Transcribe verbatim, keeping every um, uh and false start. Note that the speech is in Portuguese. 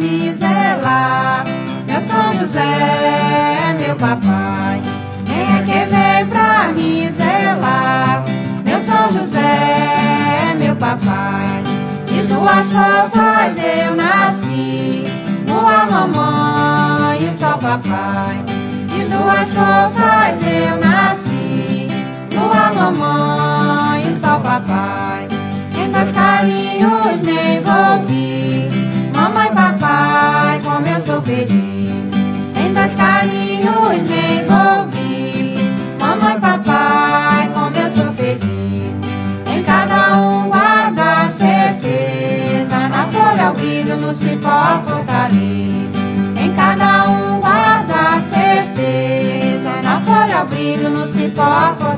me zelar. Meu São José, meu papai, quem é que veio pra me zelar? Meu São José, meu papai, de duas forças eu nasci, boa mamãe e só papai. De duas forças eu nasci, boa mamãe e só papai. Em dois carinhos me envolvi, mamãe e papai, como eu sou feliz. Em dois carinhos me envolvi, mamãe e papai, como eu sou feliz. Em cada um guardo a certeza, na folha o brilho, no cipó a fortaleza. Em cada um guardo a certeza, na folha o brilho, no cipó a fortaleza.